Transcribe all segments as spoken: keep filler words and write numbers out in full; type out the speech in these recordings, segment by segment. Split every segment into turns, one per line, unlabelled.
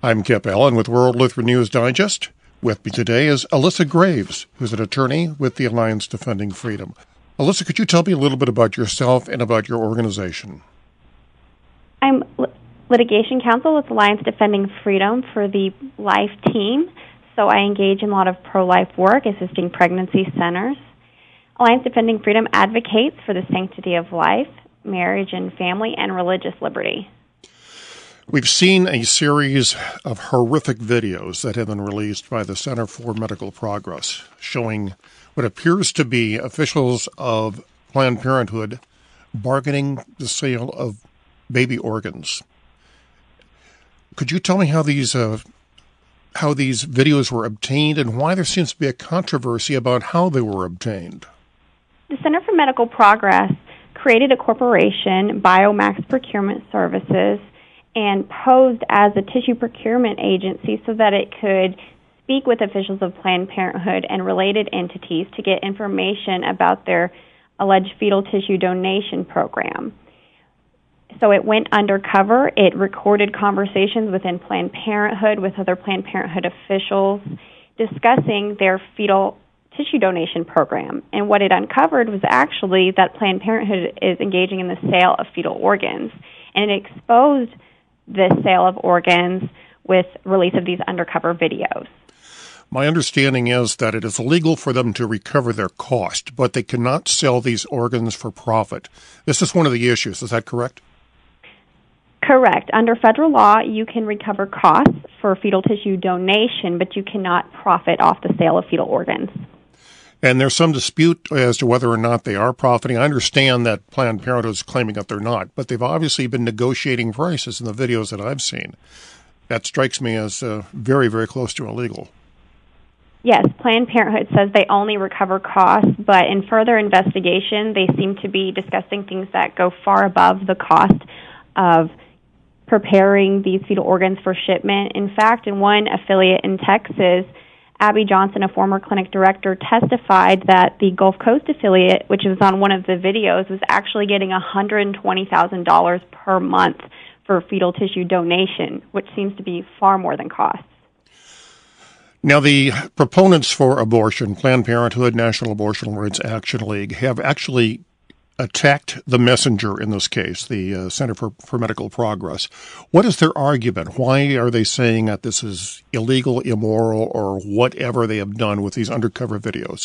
I'm Kip Allen with World Lutheran News Digest. With me today is Alyssa Graves, who's an attorney with the Alliance Defending Freedom. Alyssa, could you tell me a little bit about yourself and about your organization?
I'm lit- litigation counsel with Alliance Defending Freedom for the Life team, so I engage in a lot of pro-life work, assisting pregnancy centers. Alliance Defending Freedom advocates for the sanctity of life, marriage and family, and religious liberty.
We've seen a series of horrific videos that have been released by the Center for Medical Progress showing what appears to be officials of Planned Parenthood bargaining the sale of baby organs. Could you tell me how these uh, how these videos were obtained and why there seems to be a controversy about how they were obtained?
The Center for Medical Progress created a corporation, Biomax Procurement Services, and posed as a tissue procurement agency so that it could speak with officials of Planned Parenthood and related entities to get information about their alleged fetal tissue donation program. So it went undercover. It recorded conversations within Planned Parenthood with other Planned Parenthood officials discussing their fetal tissue donation program. And what it uncovered was actually that Planned Parenthood is engaging in the sale of fetal organs. And it exposed the sale of organs with release of these undercover videos.
My understanding is that it is illegal for them to recover their cost, but they cannot sell these organs for profit. This is one of the issues. Is that correct?
Correct. Under federal law, you can recover costs for fetal tissue donation, but you cannot profit off the sale of fetal organs.
And there's some dispute as to whether or not they are profiting. I understand that Planned Parenthood is claiming that they're not, but they've obviously been negotiating prices in the videos that I've seen. That strikes me as uh, very, very close to illegal.
Yes, Planned Parenthood says they only recover costs, but in further investigation, they seem to be discussing things that go far above the cost of preparing these fetal organs for shipment. In fact, in one affiliate in Texas, Abby Johnson, a former clinic director, testified that the Gulf Coast affiliate, which was on one of the videos, was actually getting one hundred twenty thousand dollars per month for fetal tissue donation, which seems to be far more than costs.
Now, the proponents for abortion, Planned Parenthood, National Abortion Rights Action League, have actually attacked the messenger in this case, the uh, Center for, for Medical Progress. What is their argument? Why are they saying that this is illegal, immoral, or whatever they have done with these undercover videos?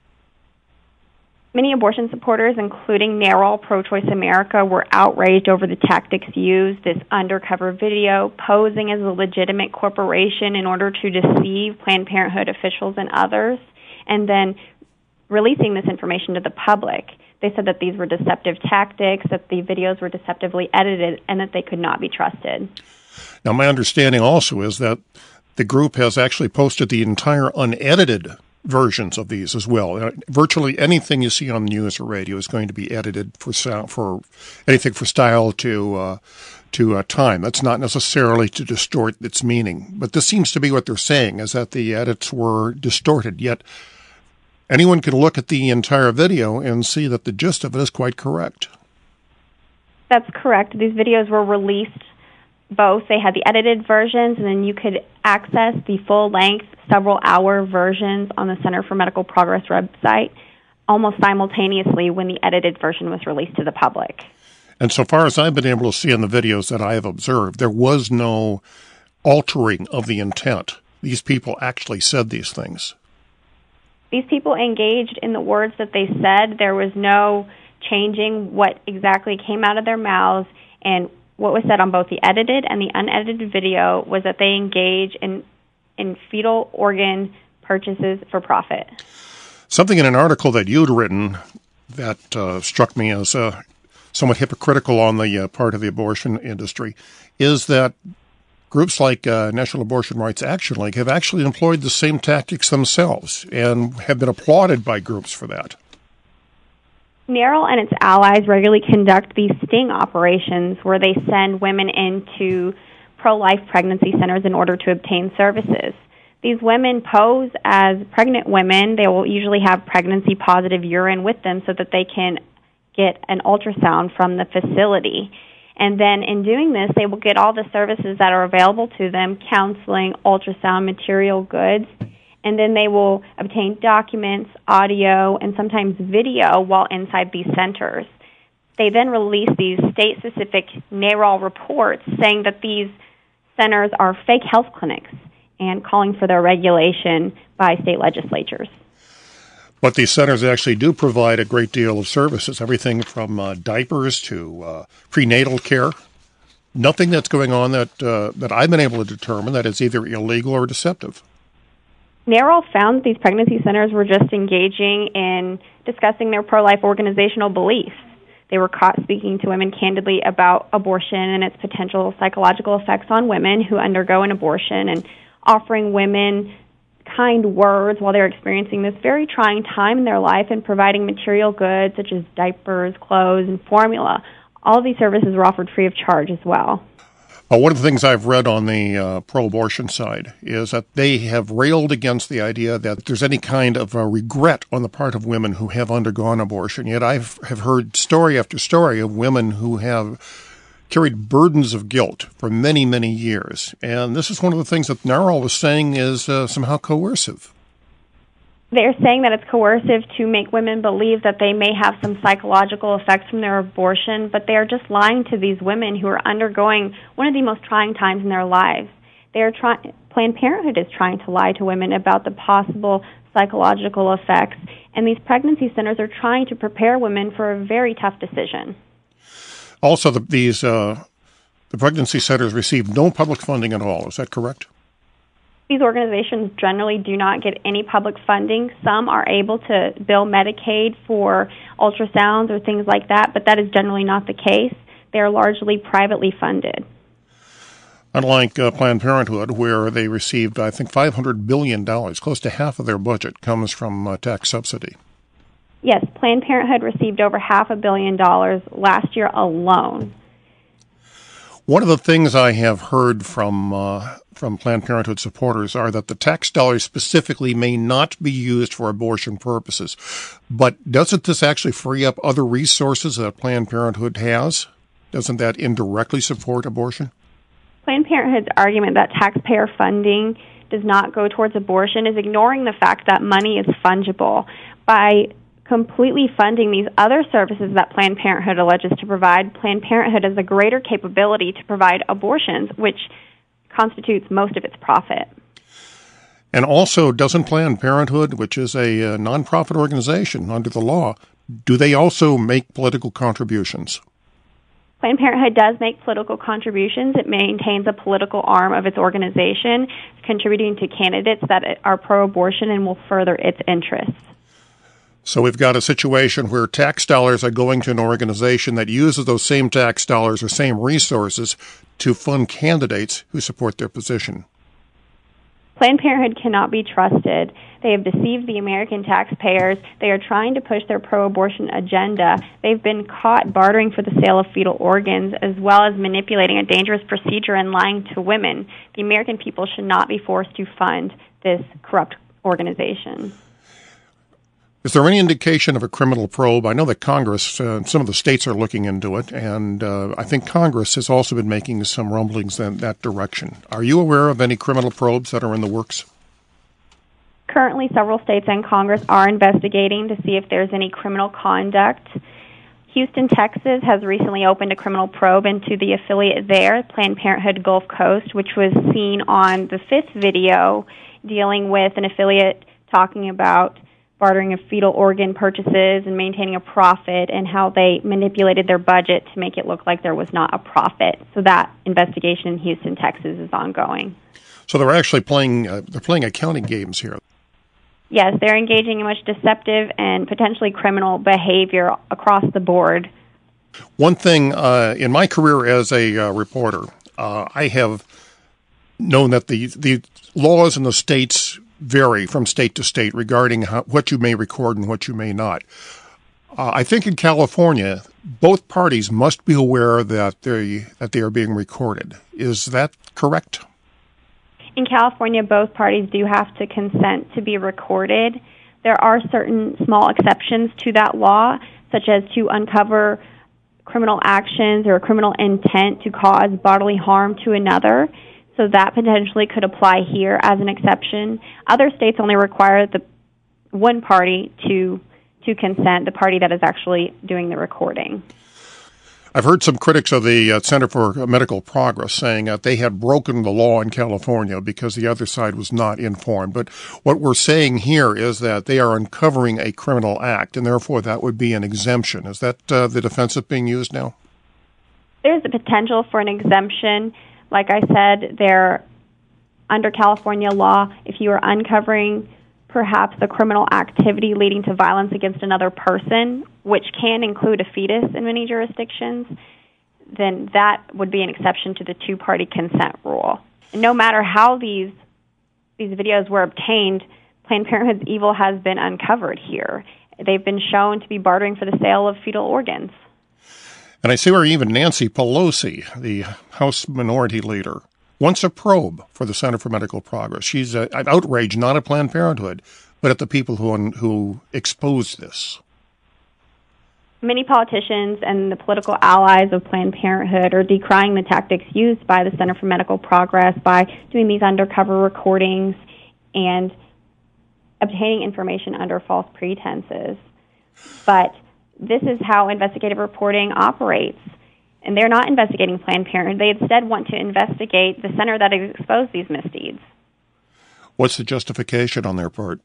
Many abortion supporters, including NARAL, Pro-Choice America, were outraged over the tactics used, this undercover video, posing as a legitimate corporation in order to deceive Planned Parenthood officials and others, and then releasing this information to the public. They said that these were deceptive tactics, that the videos were deceptively edited, and that they could not be trusted.
Now, my understanding also is that the group has actually posted the entire unedited versions of these as well. Uh, virtually anything you see on the news or radio is going to be edited for sound, for anything for style to uh, to uh, time. That's not necessarily to distort its meaning, but this seems to be what they're saying, is that the edits were distorted, yet anyone can look at the entire video and see that the gist of it is quite correct.
That's correct. These videos were released both. They had the edited versions, and then you could access the full-length, several-hour versions on the Center for Medical Progress website almost simultaneously when the edited version was released to the public.
And so far as I've been able to see in the videos that I have observed, there was no altering of the intent. These people actually said these things.
These people engaged in the words that they said. There was no changing what exactly came out of their mouths, and what was said on both the edited and the unedited video was that they engage in, in fetal organ purchases for profit.
Something in an article that you'd written that uh, struck me as uh, somewhat hypocritical on the uh, part of the abortion industry is that groups like uh, National Abortion Rights Action League have actually employed the same tactics themselves and have been applauded by groups for that.
NARAL and its allies regularly conduct these sting operations where they send women into pro-life pregnancy centers in order to obtain services. These women pose as pregnant women. They will usually have pregnancy-positive urine with them so that they can get an ultrasound from the facility. And then in doing this, they will get all the services that are available to them, counseling, ultrasound, material goods, and then they will obtain documents, audio, and sometimes video while inside these centers. They then release these state-specific NARAL reports saying that these centers are fake health clinics and calling for their regulation by state legislatures.
But these centers actually do provide a great deal of services, everything from uh, diapers to uh, prenatal care. Nothing that's going on that uh, that I've been able to determine that is either illegal or deceptive.
NARAL found that these pregnancy centers were just engaging in discussing their pro-life organizational beliefs. They were caught speaking to women candidly about abortion and its potential psychological effects on women who undergo an abortion, and offering women kind words while they're experiencing this very trying time in their life, and providing material goods such as diapers, clothes, and formula. All of these services were offered free of charge as well.
Uh, one of the things I've read on the uh, pro-abortion side is that they have railed against the idea that there's any kind of a regret on the part of women who have undergone abortion. Yet I have heard story after story of women who have carried burdens of guilt for many, many years. And this is one of the things that NARAL was saying is uh, somehow coercive.
They're saying that it's coercive to make women believe that they may have some psychological effects from their abortion, but they are just lying to these women who are undergoing one of the most trying times in their lives. They are trying. Planned Parenthood is trying to lie to women about the possible psychological effects, and these pregnancy centers are trying to prepare women for a very tough decision.
Also, the, these uh, the pregnancy centers receive no public funding at all. Is that correct?
These organizations generally do not get any public funding. Some are able to bill Medicaid for ultrasounds or things like that, but that is generally not the case. They are largely privately funded.
Unlike uh, Planned Parenthood, where they received, I think, five hundred billion dollars, close to half of their budget comes from uh, tax subsidy.
Yes, Planned Parenthood received over half a billion dollars last year alone.
One of the things I have heard from uh, from Planned Parenthood supporters are that the tax dollars specifically may not be used for abortion purposes. But doesn't this actually free up other resources that Planned Parenthood has? Doesn't that indirectly support abortion?
Planned Parenthood's argument that taxpayer funding does not go towards abortion is ignoring the fact that money is fungible. By completely funding these other services that Planned Parenthood alleges to provide, Planned Parenthood has a greater capability to provide abortions, which constitutes most of its profit.
And also, doesn't Planned Parenthood, which is a, a nonprofit organization under the law, do they also make political contributions?
Planned Parenthood does make political contributions. It maintains a political arm of its organization, contributing to candidates that are pro-abortion and will further its interests.
So we've got a situation where tax dollars are going to an organization that uses those same tax dollars or same resources to fund candidates who support their position.
Planned Parenthood cannot be trusted. They have deceived the American taxpayers. They are trying to push their pro-abortion agenda. They've been caught bartering for the sale of fetal organs, as well as manipulating a dangerous procedure and lying to women. The American people should not be forced to fund this corrupt organization.
Is there any indication of a criminal probe? I know that Congress, uh, some of the states are looking into it, and uh, I think Congress has also been making some rumblings in that direction. Are you aware of any criminal probes that are in the works?
Currently, several states and Congress are investigating to see if there's any criminal conduct. Houston, Texas has recently opened a criminal probe into the affiliate there, Planned Parenthood Gulf Coast, which was seen on the fifth video dealing with an affiliate talking about bartering of fetal organ purchases and maintaining a profit, and how they manipulated their budget to make it look like there was not a profit. So that investigation in Houston, Texas is ongoing.
So they're actually playing uh, they're playing accounting games here.
Yes, they're engaging in much deceptive and potentially criminal behavior across the board.
One thing, uh, in my career as a uh, reporter, uh, I have known that the the laws in the states vary from state to state regarding how, what you may record and what you may not. Uh, I think in California, both parties must be aware that they that they are being recorded. Is that correct?
In California, both parties do have to consent to be recorded. There are certain small exceptions to that law, such as to uncover criminal actions or criminal intent to cause bodily harm to another. So that potentially could apply here as an exception. Other states only require the one party to to consent, the party that is actually doing the recording.
I've heard some critics of the uh, Center for Medical Progress saying that they had broken the law in California because the other side was not informed. But what we're saying here is that they are uncovering a criminal act, and therefore that would be an exemption. Is that uh, the defense that's being used now?
There's a potential for an exemption. Like I said, they're under California law, if you are uncovering perhaps the criminal activity leading to violence against another person, which can include a fetus in many jurisdictions, then that would be an exception to the two-party consent rule. And no matter how these these videos were obtained, Planned Parenthood's evil has been uncovered here. They've been shown to be bartering for the sale of fetal organs.
And I see where even Nancy Pelosi, the House Minority Leader, wants a probe for the Center for Medical Progress. She's uh, outraged not at Planned Parenthood, but at the people who who exposed this.
Many politicians and the political allies of Planned Parenthood are decrying the tactics used by the Center for Medical Progress by doing these undercover recordings and obtaining information under false pretenses. But this is how investigative reporting operates. And they're not investigating Planned Parenthood. They instead want to investigate the center that exposed these misdeeds.
What's the justification on their part?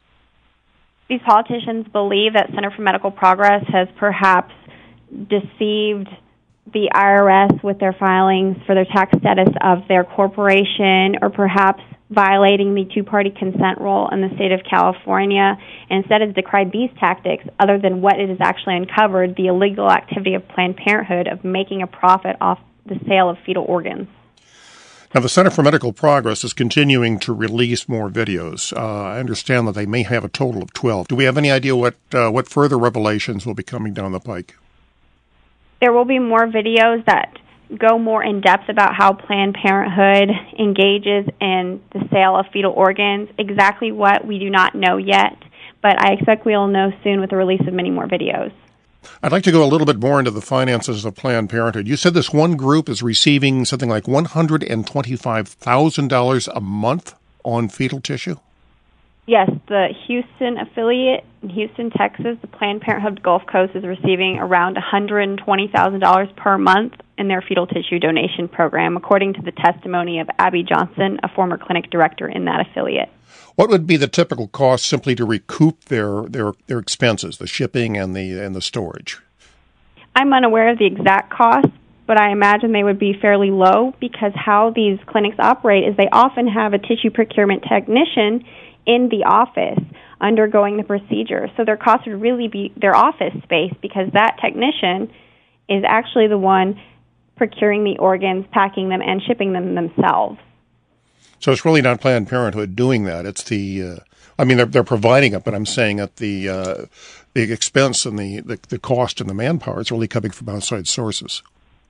These politicians believe that Center for Medical Progress has perhaps deceived the I R S with their filings for their tax status of their corporation, or perhaps violating the two-party consent rule in the state of California, and instead has decried these tactics other than what it has actually uncovered, the illegal activity of Planned Parenthood of making a profit off the sale of fetal organs.
Now, the Center for Medical Progress is continuing to release more videos. Uh, I understand that they may have a total of twelve. Do we have any idea what uh, what further revelations will be coming down the pike?
There will be more videos that go more in depth about how Planned Parenthood engages in the sale of fetal organs. Exactly what, we do not know yet, but I expect we'll know soon with the release of many more videos.
I'd like to go a little bit more into the finances of Planned Parenthood. You said this one group is receiving something like one hundred twenty-five thousand dollars a month on fetal tissue?
Yes, the Houston affiliate in Houston, Texas, the Planned Parenthood Gulf Coast, is receiving around one hundred twenty thousand dollars per month in their fetal tissue donation program, according to the testimony of Abby Johnson, a former clinic director in that affiliate.
What would be the typical cost simply to recoup their, their, their expenses, the shipping and the and the storage?
I'm unaware of the exact cost, but I imagine they would be fairly low, because how these clinics operate is they often have a tissue procurement technician in the office undergoing the procedure. So their cost would really be their office space, because that technician is actually the one procuring the organs, packing them, and shipping them themselves.
So it's really not Planned Parenthood doing that. It's the, uh, I mean, they're, they're providing it, but I'm saying that the uh, the expense and the, the, the cost and the manpower is really coming from outside sources.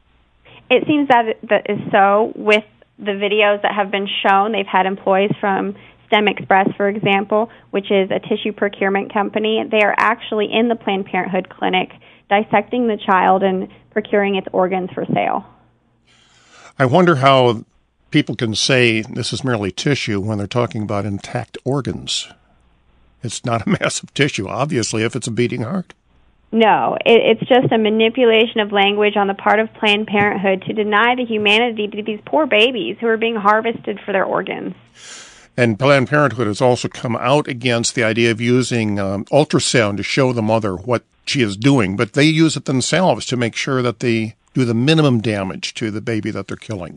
It seems that that is so. With the videos that have been shown, they've had employees from STEM Express, for example, which is a tissue procurement company. They are actually in the Planned Parenthood clinic dissecting the child and procuring its organs for sale.
I wonder how people can say this is merely tissue when they're talking about intact organs. It's not a massive tissue, obviously, if it's a beating heart.
No, it, it's just a manipulation of language on the part of Planned Parenthood to deny the humanity to these poor babies who are being harvested for their organs.
And Planned Parenthood has also come out against the idea of using um, ultrasound to show the mother what she is doing, but they use it themselves to make sure that they do the minimum damage to the baby that they're killing.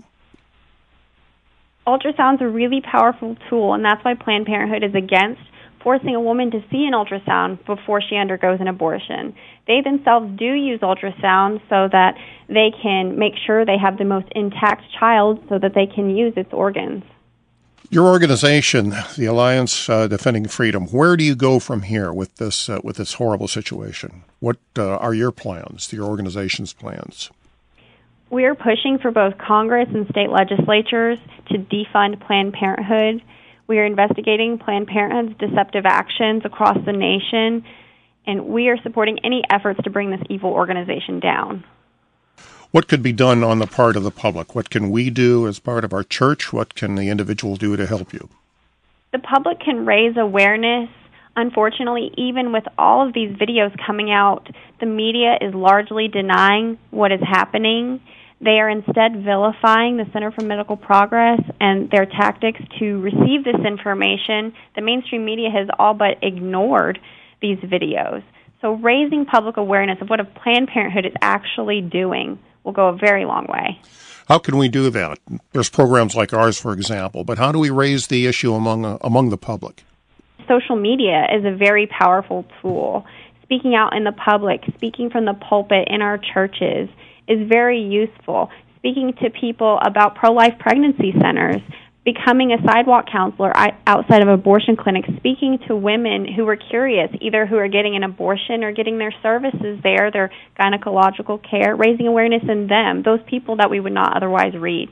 Ultrasound's a really powerful tool, and that's why Planned Parenthood is against forcing a woman to see an ultrasound before she undergoes an abortion. They themselves do use ultrasound so that they can make sure they have the most intact child so that they can use its organs.
Your organization, the Alliance uh, Defending Freedom, where do you go from here with this uh, with this horrible situation? What uh, are your plans, your organization's plans?
We are pushing for both Congress and state legislatures to defund Planned Parenthood. We are investigating Planned Parenthood's deceptive actions across the nation, and we are supporting any efforts to bring this evil organization down.
What could be done on the part of the public? What can we do as part of our church? What can the individual do to help you?
The public can raise awareness. Unfortunately, even with all of these videos coming out, the media is largely denying what is happening. They are instead vilifying the Center for Medical Progress and their tactics to receive this information. The mainstream media has all but ignored these videos. So raising public awareness of what a Planned Parenthood is actually doing will go a very long way.
How can we do that? There's programs like ours, for example, but how do we raise the issue among uh, among the public?
Social media is a very powerful tool. Speaking out in the public, speaking from the pulpit in our churches is very useful. Speaking to people about pro-life pregnancy centers, becoming a sidewalk counselor outside of abortion clinics, speaking to women who are curious, either who are getting an abortion or getting their services there, their gynecological care, raising awareness in them, those people that we would not otherwise reach.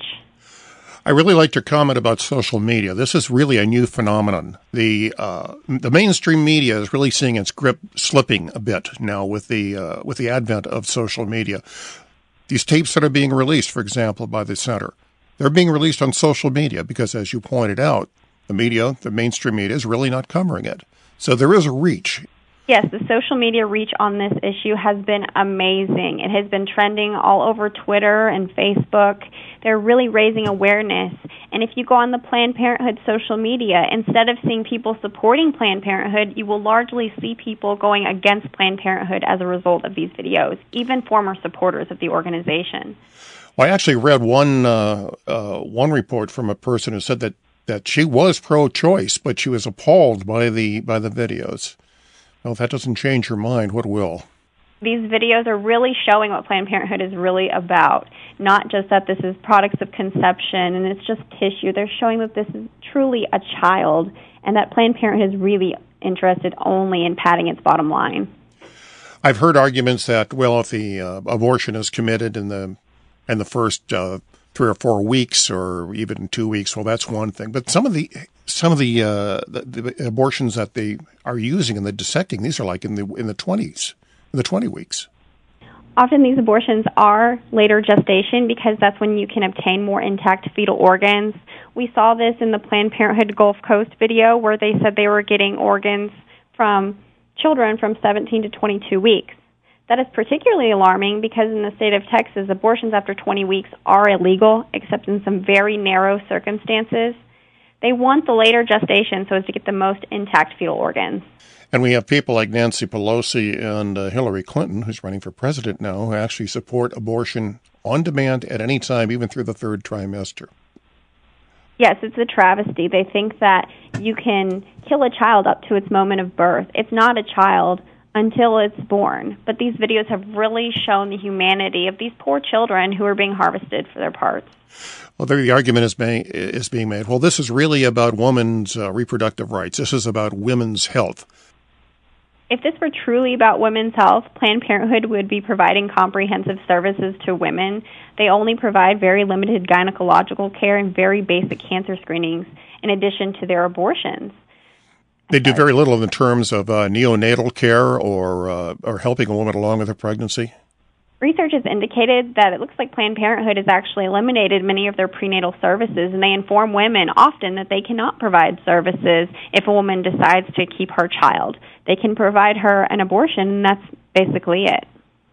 I really liked your comment about social media. This is really a new phenomenon. The uh, the mainstream media is really seeing its grip slipping a bit now with the uh, with the advent of social media. These tapes that are being released, for example, by the center, they're being released on social media because, as you pointed out, the media, the mainstream media, is really not covering it. So there is a reach.
Yes, the social media reach on this issue has been amazing. It has been trending all over Twitter and Facebook. They're really raising awareness. And if you go on the Planned Parenthood social media, instead of seeing people supporting Planned Parenthood, you will largely see people going against Planned Parenthood as a result of these videos, even former supporters of the organization.
Well, I actually read one uh, uh, one report from a person who said that, that she was pro-choice, but she was appalled by the by the videos. Well, if that doesn't change your mind, what will?
These videos are really showing what Planned Parenthood is really about, not just that this is products of conception and it's just tissue. They're showing that this is truly a child and that Planned Parenthood is really interested only in padding its bottom line.
I've heard arguments that, well, if the uh, abortion is committed in the in the first uh, three or four weeks or even two weeks, well, that's one thing. But some of the some of the, uh, the, the abortions that they are using in the dissecting, these are like in the in the twenties, in the twenty weeks.
Often these abortions are later gestation because that's when you can obtain more intact fetal organs. We saw this in the Planned Parenthood Gulf Coast video where they said they were getting organs from children from seventeen to twenty-two weeks. That is particularly alarming because in the state of Texas, abortions after twenty weeks are illegal, except in some very narrow circumstances. They want the later gestation so as to get the most intact fetal organs.
And we have people like Nancy Pelosi and uh, Hillary Clinton, who's running for president now, who actually support abortion on demand at any time, even through the third trimester.
Yes, it's a travesty. They think that you can kill a child up to its moment of birth. It's not a child until it's born. But these videos have really shown the humanity of these poor children who are being harvested for their parts.
Well, there the argument is being, is being made, well, this is really about women's uh, reproductive rights. This is about women's health.
If this were truly about women's health, Planned Parenthood would be providing comprehensive services to women. They only provide very limited gynecological care and very basic cancer screenings in addition to their abortions.
They do very little in terms of uh, neonatal care or uh, or helping a woman along with her pregnancy.
Research has indicated that it looks like Planned Parenthood has actually eliminated many of their prenatal services, and they inform women often that they cannot provide services if a woman decides to keep her child. They can provide her an abortion, and that's basically it.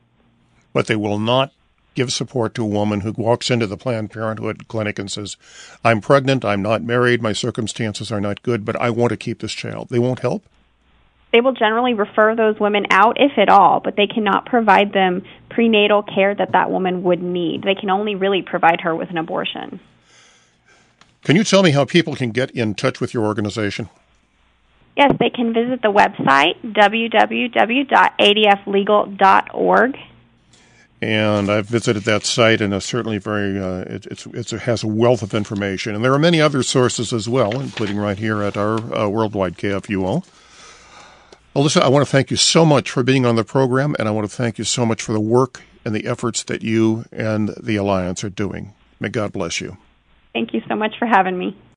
But they will not give support to a woman who walks into the Planned Parenthood clinic and says, I'm pregnant, I'm not married, my circumstances are not good, but I want to keep this child. They won't help?
They will generally refer those women out, if at all, but they cannot provide them prenatal care that that woman would need. They can only really provide her with an abortion.
Can you tell me how people can get in touch with your organization?
Yes, they can visit the website, w w w dot a d f legal dot org.
And I've visited that site, and it's certainly very, uh, it, it's, it's, it has a wealth of information. And there are many other sources as well, including right here at our uh, worldwide K F U O. Alyssa, I want to thank you so much for being on the program, and I want to thank you so much for the work and the efforts that you and the Alliance are doing. May God bless you.
Thank you so much for having me.